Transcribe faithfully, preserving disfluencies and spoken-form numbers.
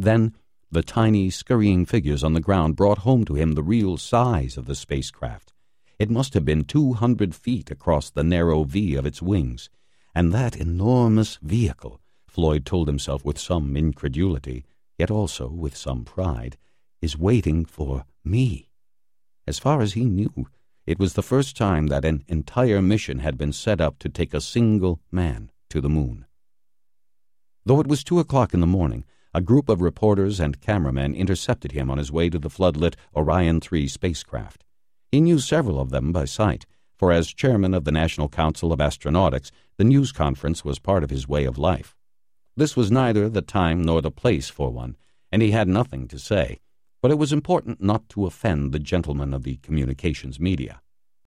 Then the tiny, scurrying figures on the ground brought home to him the real size of the spacecraft. It must have been two hundred feet across the narrow V of its wings, and that enormous vehicle, Floyd told himself with some incredulity, yet also with some pride, is waiting for me. As far as he knew, it was the first time that an entire mission had been set up to take a single man to the moon. Though it was two o'clock in the morning, a group of reporters and cameramen intercepted him on his way to the floodlit Orion three spacecraft. He knew several of them by sight, for as chairman of the National Council of Astronautics, the news conference was part of his way of life. This was neither the time nor the place for one, and he had nothing to say, but it was important not to offend the gentlemen of the communications media.